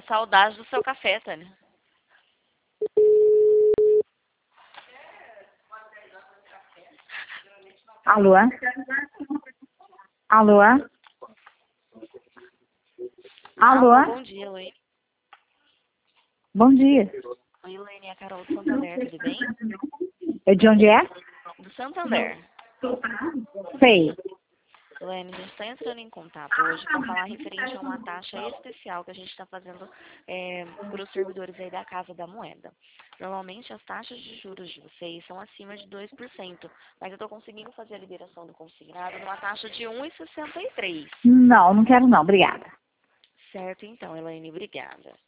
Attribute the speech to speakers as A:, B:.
A: saudade do seu café, Tânia.
B: Alô? Alô? Alô?
A: Bom dia, Elaine.
B: Bom dia.
A: Oi, Elaine, é a Carol do Santander, tudo bem?
B: É de onde é?
A: Do Santander.
B: Sei.
A: Elaine, a gente está entrando em contato hoje para falar referente a uma taxa especial que a gente está fazendo para os servidores aí da Casa da Moeda. Normalmente as taxas de juros de vocês são acima de 2%, mas eu estou conseguindo fazer a liberação do consignado numa taxa de 1,63.
B: Não, não quero não, obrigada.
A: Certo, então, Elaine, obrigada.